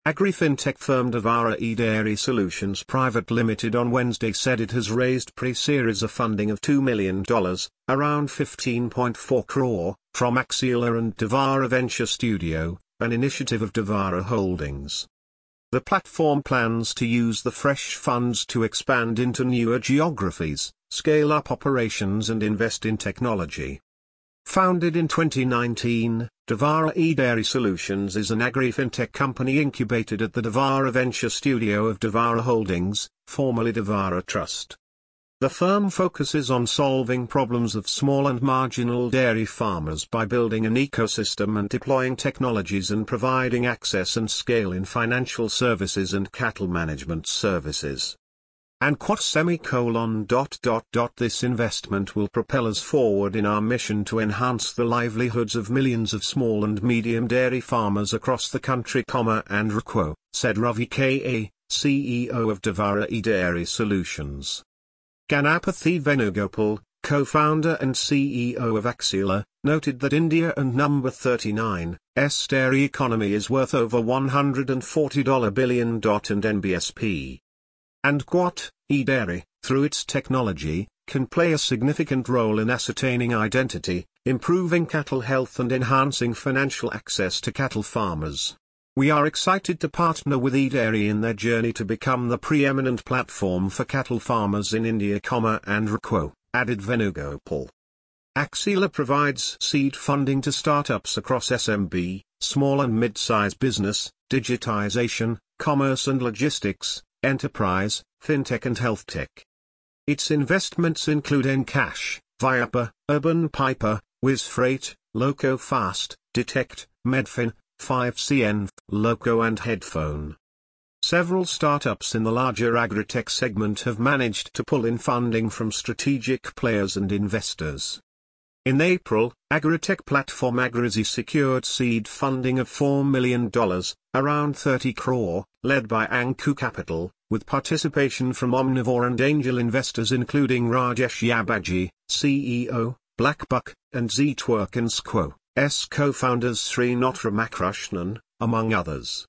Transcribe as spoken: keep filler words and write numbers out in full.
Agri-fintech firm Devara eDairy Solutions Private Limited on Wednesday said it has raised pre-series A funding of two million dollars, around fifteen point four crore, from Axiala and Devara Venture Studio, an initiative of Devara Holdings. The platform plans to use the fresh funds to expand into newer geographies, scale up operations and invest in technology. Founded in twenty nineteen, Devara eDairy Solutions is an agri-fintech company incubated at the Devara Venture Studio of Devara Holdings, formerly Devara Trust. The firm focuses on solving problems of small and marginal dairy farmers by building an ecosystem and deploying technologies and providing access and scale in financial services and cattle management services. And quote semicolon dot dot dot this investment will propel us forward in our mission to enhance the livelihoods of millions of small and medium dairy farmers across the country, comma and requo, said Ravi K A, C E O of Devara eDairy Solutions. Ganapathy Venugopal, co-founder and C E O of Axiala, noted that India and number thirty-nine's dairy economy is worth over one hundred forty billion dollars and N B S P. And quote, eDairy, through its technology, can play a significant role in ascertaining identity, improving cattle health and enhancing financial access to cattle farmers. We are excited to partner with eDairy in their journey to become the preeminent platform for cattle farmers in India, comma and requo, added Venugopal. Axiala provides seed funding to startups across S M B, small and mid-size business, digitization, commerce and logistics, enterprise, fintech and health tech. Its investments include Encash, Viapa, Urban Piper, WizFreight, LocoFast, Detect, Medfin, five C N, Loco and Headphone. Several startups in the larger agritech segment have managed to pull in funding from strategic players and investors. In April, agritech platform Agrizy secured seed funding of four million dollars, around thirty crore, led by Anku Capital, with participation from omnivore and angel investors including Rajesh Yabaji, C E O, Blackbuck, and Ztwork and Squo, S co-founders Srinath Ramakrishnan, among others.